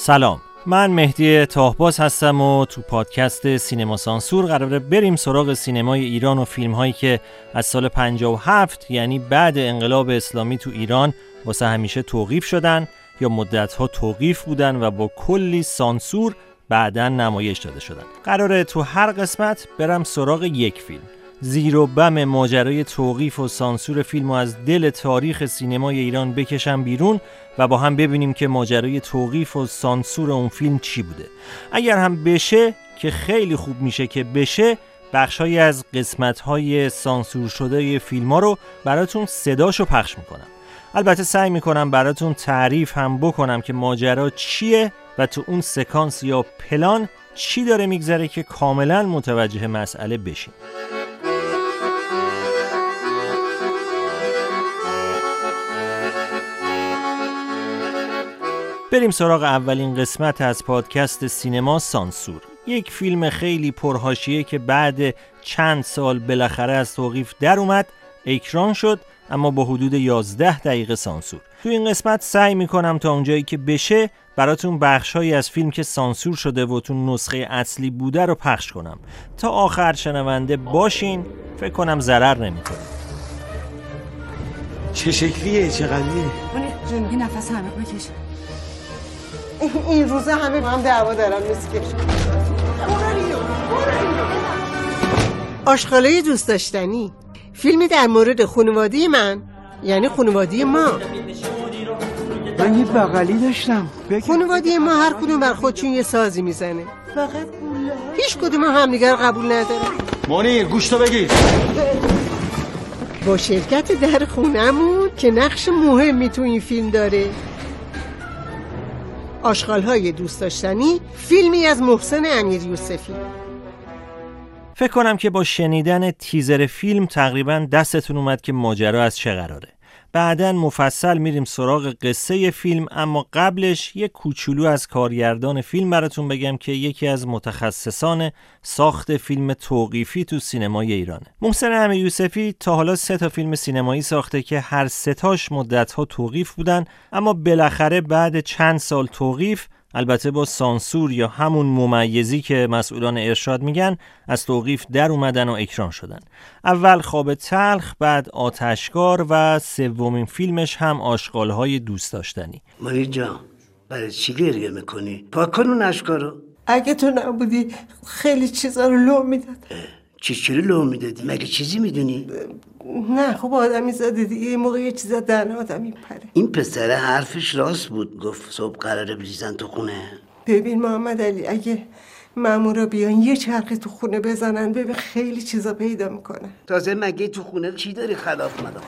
سلام، من مهدی تاهباز هستم و تو پادکست سینما سانسور قراره بریم سراغ سینمای ایران و فیلم هایی که از سال 57 یعنی بعد انقلاب اسلامی تو ایران واسه همیشه توقیف شدن یا مدت‌ها توقیف بودن و با کلی سانسور بعداً نمایش داده شدن. قراره تو هر قسمت برم سراغ یک فیلم، زیر و بم ماجرای توقیف و سانسور فیلمو از دل تاریخ سینمای ایران بکشم بیرون و با هم ببینیم که ماجرای توقیف و سانسور اون فیلم چی بوده. اگر هم بشه که خیلی خوب میشه که بشه، بخشایی از قسمت‌های سانسور شده فیلم‌ها رو براتون صداشو پخش میکنم. البته سعی میکنم براتون تعریف هم بکنم که ماجرا چیه و تو اون سکانس یا پلان چی داره میگذره که کاملا متوجه مسئله بشین. بریم سراغ اولین قسمت از پادکست سینما سانسور. یک فیلم خیلی پرحاشیه که بعد چند سال بالاخره از توقیف در اومد، اکران شد، اما با حدود 11 دقیقه سانسور. تو این قسمت سعی میکنم تا اونجایی که بشه براتون بخشایی از فیلم که سانسور شده و تو نسخه اصلی بوده رو پخش کنم. تا آخر شنونده باشین، فکر کنم ضرر نمیکنه. چه شکلیه؟ چقدریه؟ جون یه نفس همه بکش. این روزا همه هم دعوا دارن مسکش. آشغالای دوست داشتنی، فیلمی در مورد خانواده من، یعنی خانواده ما. من یه بغلی داشتم. خانواده ما هر کدوم بر خودشون یه سازی میزنه، فقط هیچ کدوم همدیگر قبول نداره. منیر گوشتو بگیر. با شرکت در خونمون که نقش مهمی تو این فیلم داره، آشغال‌های دوست داشتنی، فیلمی از محسن امیریوسفی. فکر کنم که با شنیدن تیزر فیلم تقریباً دستتون اومد که ماجرا از چه قراره. بعداً مفصل میریم سراغ قصه فیلم، اما قبلش یک کوچولو از کارگردان فیلم براتون بگم که یکی از متخصصان ساخت فیلم توقیفی تو سینمای ایرانه. محسن امیریوسفی تا حالا 3 تا فیلم سینمایی ساخته که هر 3 تاش مدت‌ها توقیف بودن، اما بالاخره بعد چند سال توقیف، البته با سانسور یا همون ممیزی که مسئولان ارشاد میگن، از توقیف در اومدن و اکران شدن. اول خواب تلخ، بعد آتشکار و سومین فیلمش هم آشغال‌های دوست داشتنی. ماری جان برای چی گریه میکنی؟ پاک کن اون اشکارو. اگه تو نبودی خیلی چیزا رو لو میداد. چی رو لو میدادی؟ مگه چیزی میدونی؟ نه خب آدمی زاده دیگه، یه موقع یه چیزا دهن آدم میپره. این پسره حرفش راست بود، گفت صبح قراره بریزن تو خونه. ببین محمد علی، اگه مامورا بیان یه چرخی تو خونه بزنن، ببین خیلی چیزا پیدا میکنن. تازه مگه تو خونه چی داری خلاف مدام؟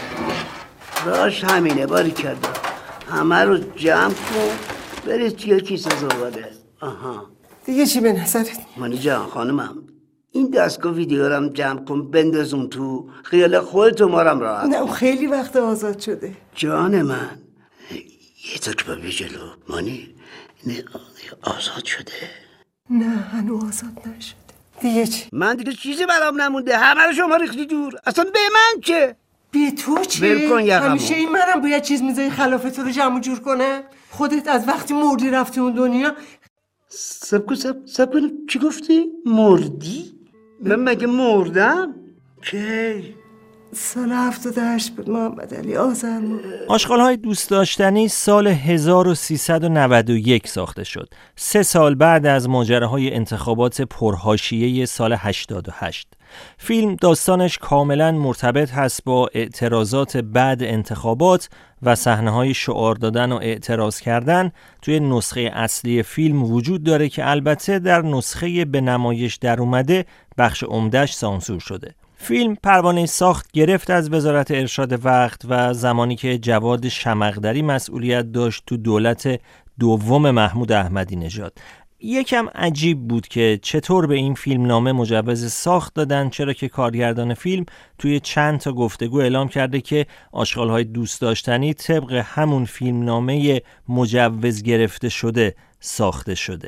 راش همینه، باری کرده همه رو جمع کن برید توی کیسه زباله. آها دیگه چی به نظرت؟ مانی جان خانمم، این دستگاه ویدیو رم جمع کن بندازون تو، خیال خودتو مارم راحت. نه خیلی وقت آزاد شده. جان من یه تا که ببی جلو. مانی نه آزاد شده؟ نه هنوز آزاد نشده. دیگه چی؟ من دیگه چیزی برام نمونده، همه رو شما ریختی دور. اصلا به من چه؟ به تو چی؟ ول کن یقمو. همیشه این منم باید چیز میذاری خلاف تو رو جمع جور کنه؟ خودت از وقتی مردی رفتی اون دنیا. سب کن چی گفتی؟ مردی؟ من مگه مردم؟ کی؟ سال 78 بود محمد علی، آذر ماه. آشغال‌های دوست داشتنی سال 1391 ساخته شد، 3 سال بعد از ماجراهای انتخابات پرحاشیه سال 88. فیلم داستانش کاملا مرتبط هست با اعتراضات بعد انتخابات و صحنه‌های شعار دادن و اعتراض کردن توی نسخه اصلی فیلم وجود داره که البته در نسخه به نمایش در اومده بخش عمده‌اش سانسور شده. فیلم پروانه ساخت گرفت از وزارت ارشاد وقت و زمانی که جواد شمقدری مسئولیت داشت تو دولت دوم محمود احمدی نژاد. یکم عجیب بود که چطور به این فیلم نامه مجوز ساخت دادن، چرا که کارگردان فیلم توی چند تا گفتگو اعلام کرده که آشغال‌های دوست داشتنی طبق همون فیلم نامه مجوز گرفته شده ساخته شده.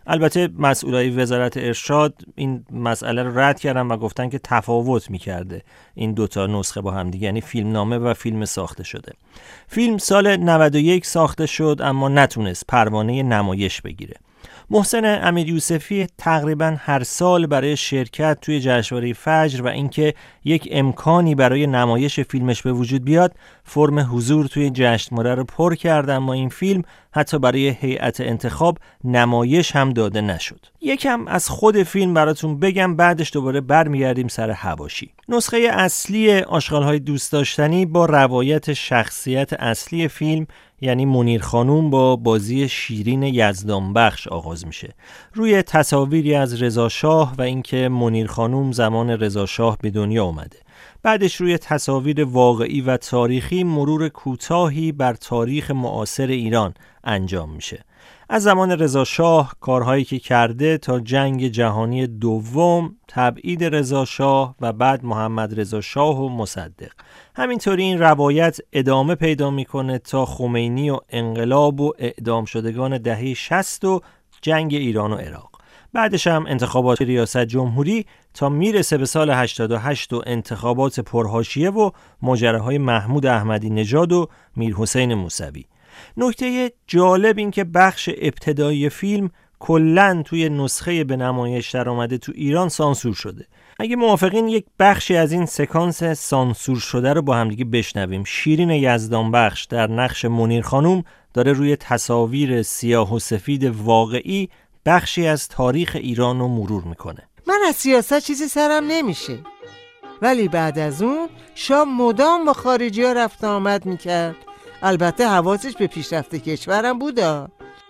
البته مسئولای وزارت ارشاد این مسئله رو رد کردن و گفتن که تفاوت می‌کرده این دوتا نسخه با هم دیگه، یعنی فیلمنامه و فیلم ساخته شده. فیلم سال 91 ساخته شد اما نتونست پروانه نمایش بگیره. محسن امیریوسفی تقریباً هر سال برای شرکت توی جشنواره فجر و اینکه یک امکانی برای نمایش فیلمش به وجود بیاد فرم حضور توی جشنواره رو پر کرد، اما این فیلم حتی برای هیئت انتخاب نمایش هم داده نشد. یکم از خود فیلم براتون بگم، بعدش دوباره برمیگردیم سر حواشی. نسخه اصلی آشغال‌های دوست داشتنی با روایت شخصیت اصلی فیلم یعنی منیر خانوم با بازی شیرین یزدانبخش آغاز میشه. روی تصاویری از رضا شاه و اینکه منیر خانوم زمان رضا شاه به دنیا اومده. بعدش روی تصاویر واقعی و تاریخی مرور کوتاهی بر تاریخ معاصر ایران انجام میشه. از زمان رضا شاه کارهایی که کرده تا جنگ جهانی دوم، تبعید رضا شاه و بعد محمد رضا شاه و مصدق. همینطوری این روایت ادامه پیدا میکنه تا خمینی و انقلاب و اعدام شدگان دهه 60 و جنگ ایران و عراق. بعدش هم انتخابات ریاست جمهوری تا میرسه به سال 88 و انتخابات پرحاشیه و ماجراهای محمود احمدی نژاد و میرحسین موسوی. نکته جالب این که بخش ابتدایی فیلم کلاً توی نسخه به نمایش در آمده تو ایران سانسور شده. اگه موافقین یک بخشی از این سکانس سانسور شده رو با هم دیگه بشنویم. شیرین یزدانبخش در نقش منیر خانوم داره روی تصاویر سیاه و سفید واقعی بخشی از تاریخ ایران رو مرور میکنه. من از سیاست چیزی سرم نمیشه، ولی بعد از اون شاه مدام با خارجی ها رفت آمد میکرد. البته حواسش به پیشرفت کشورم بودا.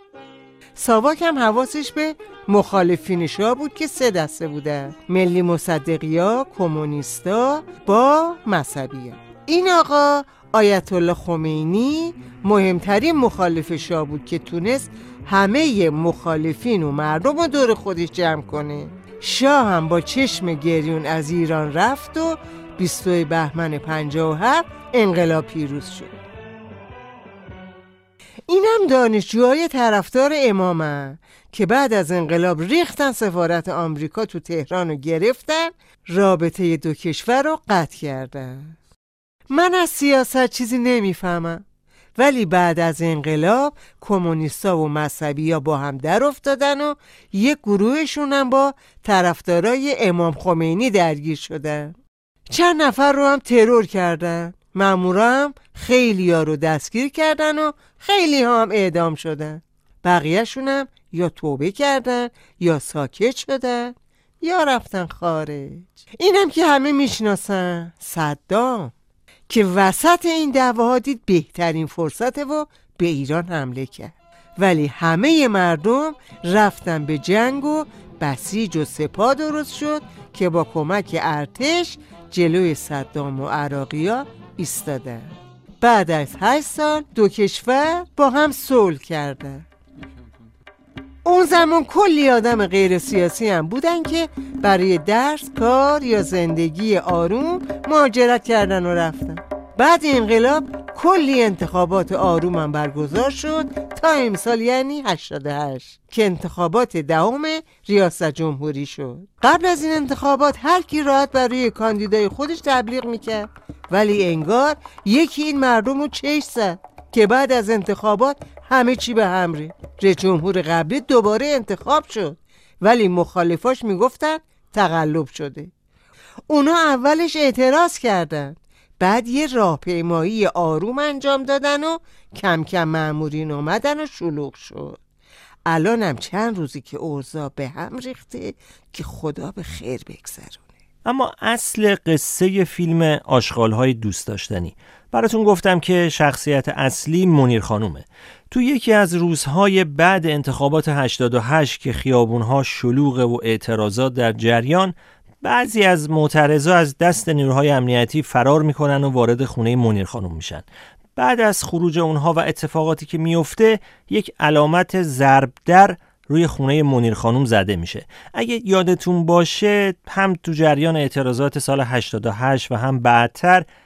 ساواک هم حواسش به مخالفین شاه بود که 3 دسته بودن: ملی مصدقیا، کمونیستا با مذهبیا. این آقا آیت الله خمینی مهمترین مخالف شاه بود که تونست همه مخالفین و مردم رو دور خودش جمع کنه. شاه هم با چشم گریون از ایران رفت و 22 بهمن 57 انقلاب پیروز شد. اینم دانشجوهای طرفدار امامن که بعد از انقلاب ریختن سفارت آمریکا تو تهران رو گرفتن، رابطه دو کشور رو قطع کردن. من از سیاست چیزی نمیفهمم، ولی بعد از انقلاب کمونیستا و مذهبی‌ها با هم در افتادن و یک گروهشون هم با طرفدارای امام خمینی درگیر شدن. چند نفر رو هم ترور کردن. مامورا هم خیلی ها رو دستگیر کردن و خیلی ها هم اعدام شدن. بقیه شون هم یا توبه کردن یا ساکت شدن یا رفتن خارج. اینم که همه میشناسن، صدام، که وسط این دعواها دید بهترین فرصته و به ایران حمله کرد. ولی همه مردم رفتن به جنگ و بسیج و سپاه درست شد که با کمک ارتش جلوی صدام و عراقی‌ها ایستادن. بعد از 8 سال 2 کشور با هم صلح کردن. اون زمان کلی آدم غیر سیاسی هم بودن که برای درس، کار یا زندگی آروم مهاجرت کردن و رفتن. بعد انقلاب کلی انتخابات آروم هم برگزار شد تا امسال یعنی 88 که انتخابات 10 ریاست جمهوری شد. قبل از این انتخابات هر کی راحت برای کاندیدای خودش تبلیغ میکرد، ولی انگار یکی این مردم رو چش زد که بعد از انتخابات همه چی به هم ریخت. رئیس جمهور قبلی دوباره انتخاب شد، ولی مخالفاش میگفتن تقلب شده. اونا اولش اعتراض کردن، بعد یه راهپیمایی آروم انجام دادن و کم کم مامورین اومدن و شلوغ شد. الانم چند روزی که اوضاع به هم ریخته که خدا به خیر بگذرونه. اما اصل قصه فیلم آشغال‌های دوست داشتنی، براتون گفتم که شخصیت اصلی منیر خانومه. تو یکی از روزهای بعد انتخابات 88 که خیابونها شلوغه و اعتراضات در جریان، بعضی از معترضا از دست نیروهای امنیتی فرار میکنن و وارد خونه منیر خانوم میشن. بعد از خروج اونها و اتفاقاتی که میفته، یک علامت ضرب در روی خونه منیر خانوم زده میشه. اگه یادتون باشه هم تو جریان اعتراضات سال 88 و هم بعدتر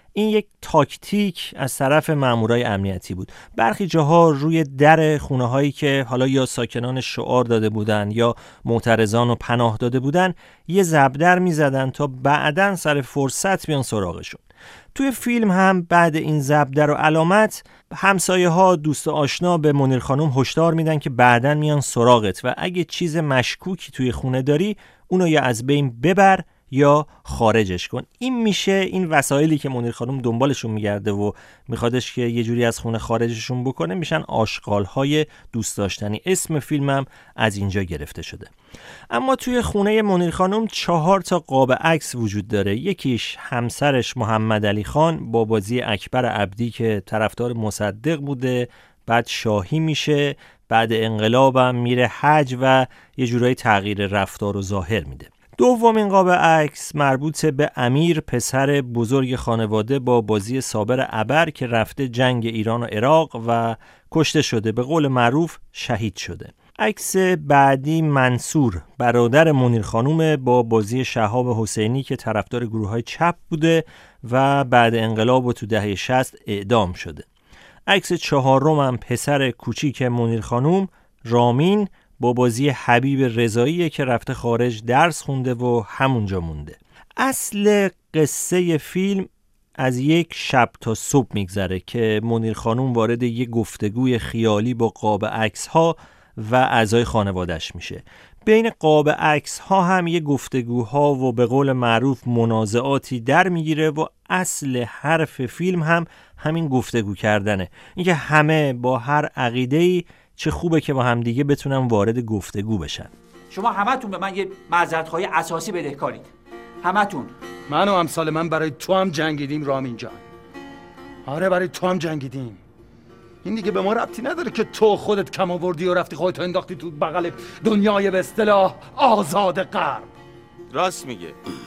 این یک تاکتیک از طرف مامورای امنیتی بود. برخی جاها روی در خونه‌هایی که حالا یا ساکنان شعار داده بودن یا معترضان و پناه داده بودن یه زبدر می‌زدن تا بعداً سر فرصت بیان سراغشون. توی فیلم هم بعد این زبدر و علامت همسایه‌ها، دوست و آشنا به منیر خانم هشدار میدن که بعداً میان سراغت و اگه چیز مشکوکی توی خونه داری اونو یا از بین ببر یا خارجش کن. این میشه این وسایلی که منیر خانم دنبالشون میگرده و میخوادش که یه جوری از خونه خارجشون بکنه میشن آشغال‌های دوست داشتنی. اسم فیلمم از اینجا گرفته شده. اما توی خونه منیر خانم 4 تا قاب عکس وجود داره. یکیش همسرش محمد علی خان با بازی اکبر عبدی که طرفدار مصدق بوده، بعد شاهی میشه، بعد انقلابم میره حج و یه جورایی تغییر رفتار و ظاهر میده. دومین قاب عکس مربوط به امیر، پسر بزرگ خانواده با بازی صابر ابر که رفته جنگ ایران و عراق و کشته شده، به قول معروف شهید شده. عکس بعدی منصور، برادر منیر خانوم با بازی شهاب حسینی که طرفدار گروه‌های چپ بوده و بعد انقلاب و تو دهه 60 اعدام شده. عکس چهارم هم پسر کوچیک منیر خانوم، رامین، با بازی حبیب رضایی که رفته خارج درس خونده و همونجا مونده. اصل قصه فیلم از یک شب تا صبح میگذره که منیر خانوم وارد یک گفتگوی خیالی با قاب عکس ها و اعضای خانواده‌اش میشه. بین قاب عکس ها هم یه گفتگوها و به قول معروف منازعاتی در میگیره و اصل حرف فیلم هم همین گفتگو کردنه. اینکه همه با هر عقیده‌ای چه خوبه که با هم دیگه بتونن وارد گفتگو بشن. شما همتون به من یه معذرت‌خواهی اساسی بدهکارید. همتون. من و امثال من برای تو هم جنگیدیم رامین جان. آره برای تو هم جنگیدیم. این دیگه به ما ربطی نداره که تو خودت کم آوردی و رفتی خودت انداختی تو بغل دنیای به اصطلاح آزاد غرب. راست میگه.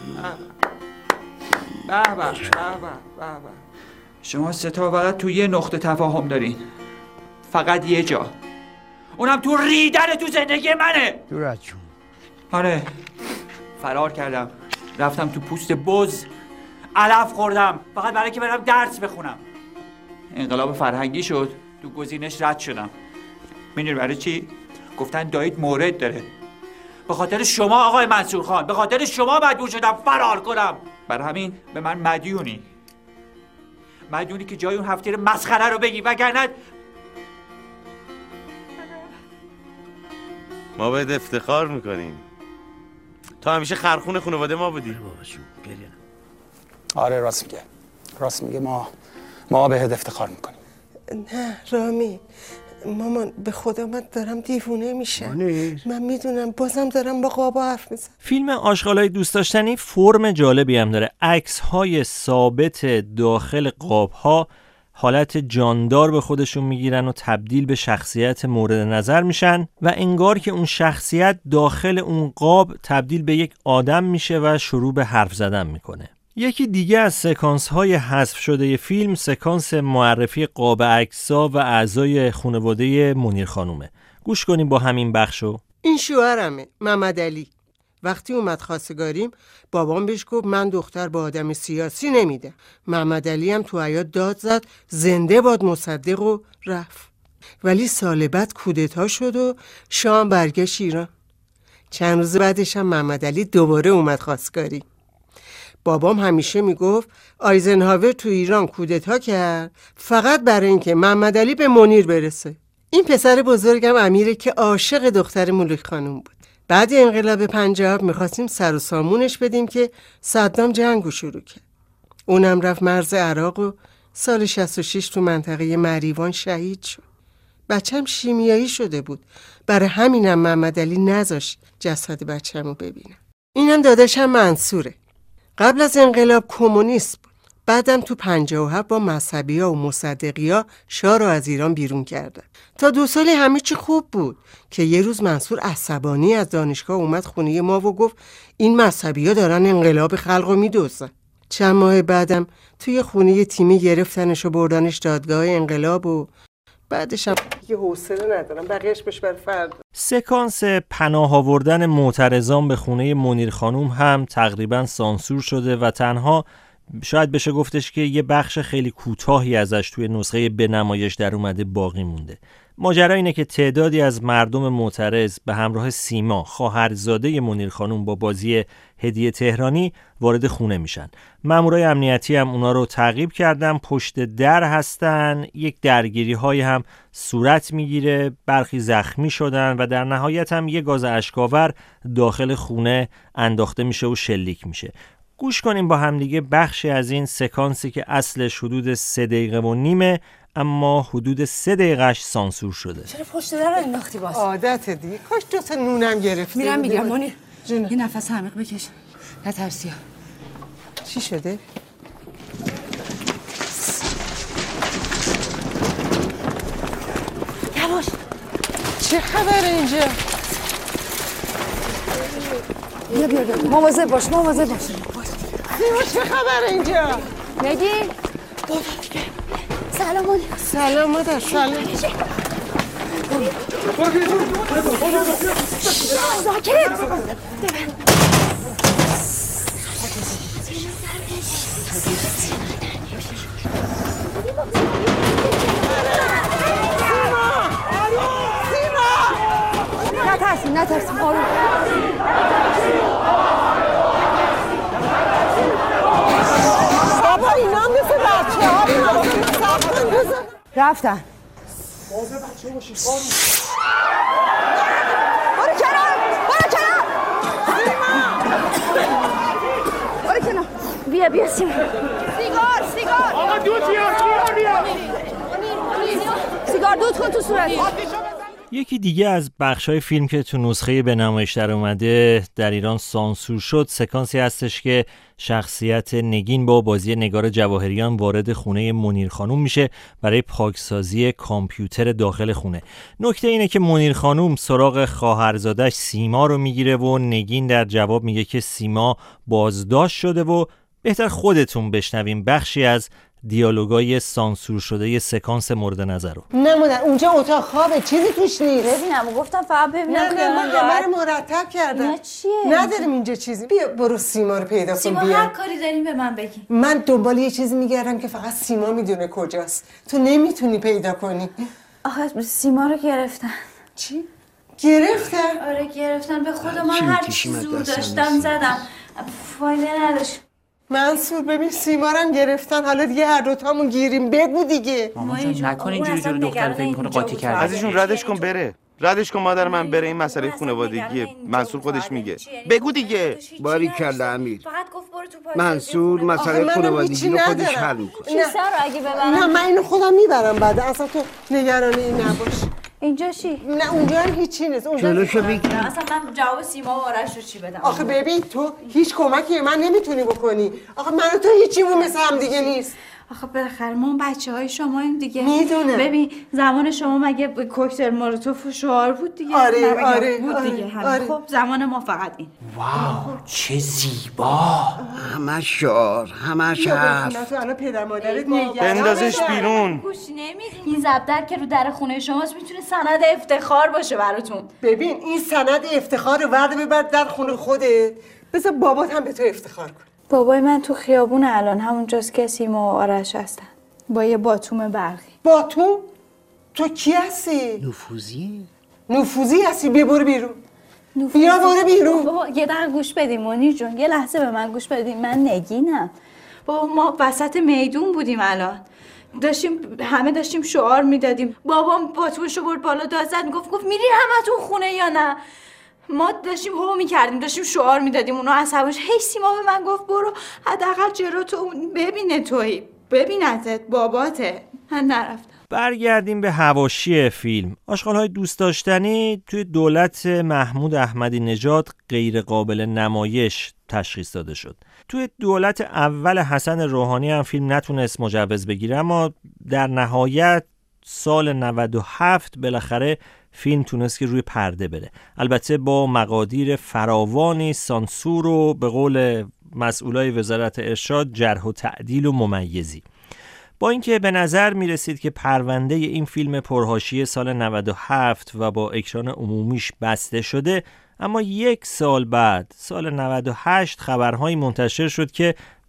به به به به. شما سه تا فقط تو یه نقطه تفاهم دارین. فقط یه جا. اونم تو ریدن تو زندگی منه. دورت جون. آره. فرار کردم. رفتم تو پوست بز. علف خوردم. فقط برای که برم درس بخونم. انقلاب فرهنگی شد. تو گزینش رد شدم. میدونی برای چی؟ گفتن دایید مورد داره. به خاطر شما آقای منصور خان. به خاطر شما مجبور شدم فرار کنم. برای همین به من مدیونی که جای اون هفتیر مسخره رو بگی، وگرنه ما باید افتخار میکنیم. تو همیشه خرخون خانواده ما بودی. آره راست میگه ما بهت افتخار میکنیم. نه رامی، مامان به خدا من دارم دیوونه میشم. من میدونم بازم دارم با قابا حرف میزنم. فیلم آشغالای دوست داشتنی فرم جالبی هم داره. عکس‌های ثابت داخل قاب‌ها حالت جاندار به خودشون میگیرن و تبدیل به شخصیت مورد نظر میشن و انگار که اون شخصیت داخل اون قاب تبدیل به یک آدم میشه و شروع به حرف زدن میکنه. یکی دیگه از سکانس‌های حذف شده فیلم سکانس معرفی قاب عکس‌ها و اعضای خانواده منیر خانومه. گوش کنیم با همین بخشو. این شوهرمه، محمد علی. وقتی اومد خواستگاریم بابام بهش گفت من دختر با آدم سیاسی نمیدم. محمد علی هم تو حیاط داد زد زنده باد مصدق و رفت. ولی سال بعد کودتا شد و شاه برگشت ایران. چند روز بعدش هم محمد علی دوباره اومد خواستگاری. بابام همیشه میگفت آیزنهاور تو ایران کودتا کرد فقط برای اینکه محمد علی به منیر برسه. این پسر بزرگم امیره که عاشق دختر ملوک خانم بود. بعد انقلاب 57 میخواستیم سر و سامونش بدیم که صدام جنگو شروع کرد. اونم رفت مرز عراق و سال 66 تو منطقه مریوان شهید شد. بچم شیمیایی شده بود. برای همینم محمد علی نذاشت جسد بچه‌مو ببینم. اینم داداشم منصوره. قبل از انقلاب کمونیست بود. بعدم تو 57 با مذهبی‌ها و مصدقی‌ها شاه رو از ایران بیرون کردن. تا 2 سال همه چی خوب بود که یه روز منصور عصبانی از دانشگاه اومد خونه ما و گفت این مذهبی‌ها دارن انقلاب خلقو میدوزن. چند ماه بعدم توی خونه تیمی گرفتنش و بردنش دادگاه انقلاب و بعدش هم یه حوصله ندارم بقیه‌اش بهش بر فردا. سکانس پناه آوردن معترضان به خونه منیر خانوم هم تقریبا سانسور شده و تنها شاید بشه گفتش که یه بخش خیلی کوتاهی ازش توی نسخه به نمایش در اومده باقی مونده. ماجرا اینه که تعدادی از مردم معترض به همراه سیما، خواهرزاده منیر خانم، با بازی هدیه تهرانی وارد خونه میشن. مامورای امنیتی هم اونا رو تعقیب کردن، پشت در هستن، یک درگیری های هم صورت میگیره، برخی زخمی شدن و در نهایت هم یه گاز اشک‌آور داخل خونه انداخته میشه و شلیک میشه. گوش کنیم با هم دیگه بخشی از این سکانسی که اصلش حدود 3 دقیقه و نیمه، اما حدود 3 دقیقه‌اش سانسور شده. چرا پشت در رو انداختی باز؟ عادت دیگه. کاش 2 تا نونم گرفتی. میرم میگم منیر جون، یه نفس عمیق بکش. نترسی. چی شده؟ یواش. چه خبره اینجا؟ بیا مواظب باش. سیما چه خبره اینجا؟ نگی؟ سلام منیر. سلام مادر. سلام. ساکت. نترسیم آروم. بابا اینا مثل بچه ها رفتن. برو کنار. بیا سیما. سیگار. آقا دود بیا. سیگار دود کن تو صورت. یکی دیگه از بخشای فیلم که تو نسخه به نمایش در اومده در ایران سانسور شد، سکانسی هستش که شخصیت نگین با بازی نگار جواهریان وارد خونه منیر خانوم میشه برای پاکسازی کامپیوتر داخل خونه. نکته اینه که منیر خانوم سراغ خواهرزادش سیما رو میگیره و نگین در جواب میگه که سیما بازداشت شده و بهتر خودتون بشنویم بخشی از دیالوگای سانسور شده ی سکانس مورد نظر رو. نه مادر اونجا اتاق خوابه، چیزی توش نیست. ببینم گفتم فقط ببینم که من همه رو مرتب کردم. نه چیه؟ نداریم اینجا چیزی. بیا برو سیما رو پیدا کن. سیما هر کاری داریم به من بگی. من دنبال یه چیزی میگردم که فقط سیما میدونه کجاست. تو نمیتونی پیدا کنی. آخه سیما رو گرفتن. چی؟ گرفتن؟ آره گرفتن. به خدا من هر چی زور داشتم زدم، فایده نداشت. منصور ببین سیما رو هم گرفتن، حالا دیگه هر دوتامون گیریم. بگو دیگه. مامان جان نکن اینجوری جلوی دختر فکر میکنه قاطی کرده. عزیزشون ردش کن بره. ردش کن مادر من بره، این مسئله خانوادگیه. منصور خودش میگه. بگو دیگه. باریکلا امیر. فقط گفت برو تو پای منصور مسئله خانوادگی رو خودش حل میکنه. چیزا رو اگه ببرم. نه من اینو خودم میبرم بعد. اصلا تو نگران این نباش. اینجا چی؟ نه اونجا هم هیچی نیست. جلوشو بگیر. اصلا من جواب سیما و آرش رو چی بدم؟ آخه ببین تو هیچ کمکی من نمیتونی بکنی. آخه من و تو هیچیمون مثل هم دیگه نیست. آخه بالاخره ما بچه‌های شماییم دیگه. میدونم. ببین زمان شما مگه کوکتل مولوتوف و شعار بود دیگه. آره بود دیگه. آره. خب زمان ما فقط این. واو چه زیبا. همه شعار، همه حرف. تو الان پدر مادرت نگران. بندازش بیرون. گوش نمیدین. این زبدر که رو در خونه شماست میتونه سند افتخار باشه براتون. ببین این سند افتخار رو ورده ببر در خونه خودت. بذار بابات هم به تو افتخار کن. بابای من تو خیابون الان همونجاست که سیما و آرش هستن با یه باتوم برقی. باتوم؟ تو کی هستی؟ نفوذی هستی؟ بیا برو بیرون. بیا برو بیرون. بابا یه دقیقه گوش بدیم منیر جون، یه لحظه به من گوش بدیم. من نگینم. بابا ما وسط میدون بودیم الان. همه داشتیم شعار میدادیم. بابام باتومشو برد بالا داد زد گفت میری همتون خونه یا نه؟ ما داشتیم هو میکردیم، داشتیم شعار میدادیم. اونا عصبانش هی سیما به من گفت برو حداقل جلو تو ببینه تویی، ببینتت باباته. من نرفتم. برگردیم به حواشی فیلم. آشغال‌های دوست داشتنی توی دولت محمود احمدی نژاد غیر قابل نمایش تشخیص داده شد. توی دولت اول حسن روحانی هم فیلم نتونست مجوز بگیره، اما در نهایت سال 97 بالاخره فیلم تونست که روی پرده بره. البته با مقادیر فراوانی سانسور و به قول مسئولای وزارت ارشاد جرح و تعدیل و ممیزی. با اینکه به نظر می رسید که پرونده این فیلم پرحاشیه سال 97 و با اکران عمومیش بسته شده، اما یک سال بعد سال 98 خبرهایی منتشر شد که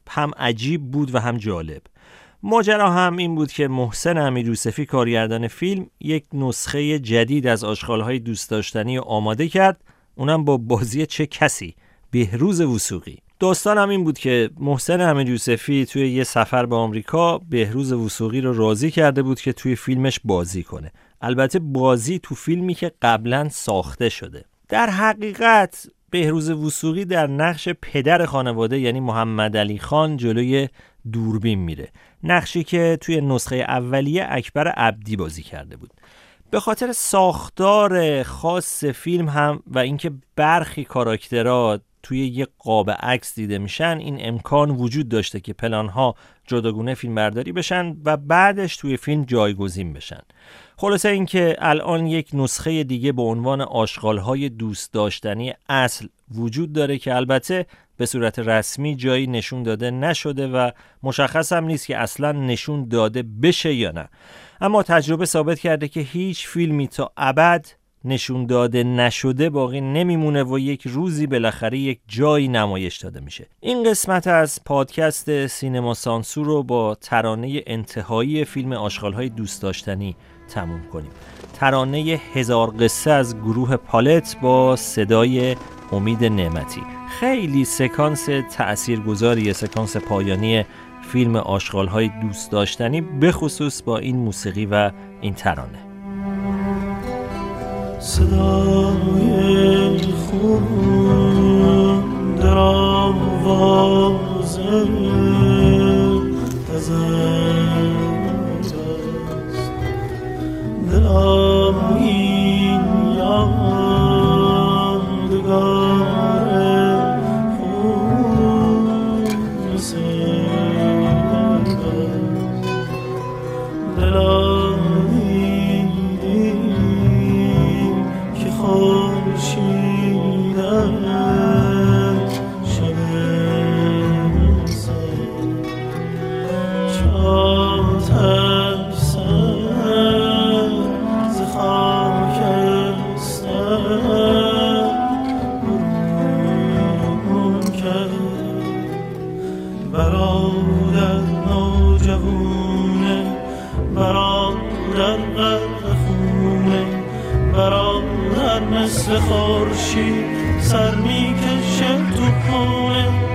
هم عجیب بود و هم جالب. ماجرا هم این بود که محسن امیریوسفی کارگردان فیلم یک نسخه جدید از آشغال‌های دوست داشتنی آماده کرد، اونم با بازی چه کسی؟ بهروز وثوقی. داستان هم این بود که محسن امیریوسفی توی یه سفر به آمریکا بهروز وثوقی رو راضی کرده بود که توی فیلمش بازی کنه. البته بازی تو فیلمی که قبلا ساخته شده. در حقیقت بهروز وثوقی در نقش پدر خانواده یعنی محمد علی خان جلوی دوربین میره، نقشی که توی نسخه اولیه اکبر عبدی بازی کرده بود. به خاطر ساختار خاص فیلم هم و اینکه برخی کاراکترها توی یک قاب عکس دیده میشن، این امکان وجود داشته که پلانها جداگونه فیلم برداری بشن و بعدش توی فیلم جایگزین بشن. خلاصه اینکه الان یک نسخه دیگه به عنوان آشغال‌های دوست داشتنی اصل وجود داره که البته به صورت رسمی جایی نشون داده نشده و مشخص هم نیست که اصلا نشون داده بشه یا نه. اما تجربه ثابت کرده که هیچ فیلمی تا ابد نشون داده نشده باقی نمیمونه و یک روزی بالاخره یک جایی نمایش داده میشه. این قسمت از پادکست سینما سانسور رو با ترانه انتهایی فیلم آشغال‌های دوست داشتنی تموم کنیم. ترانه 1000 قصه از گروه پالت با صدای امید نعمتی. خیلی سکانس تأثیرگذاریه، سکانس پایانی فیلم آشغال‌های دوست داشتنی، به خصوص با این موسیقی و این ترانه. صدای خون در آواز تزرد دلم این یادگار خون رسید دلم مثل خورشید سر میکشه تو خونه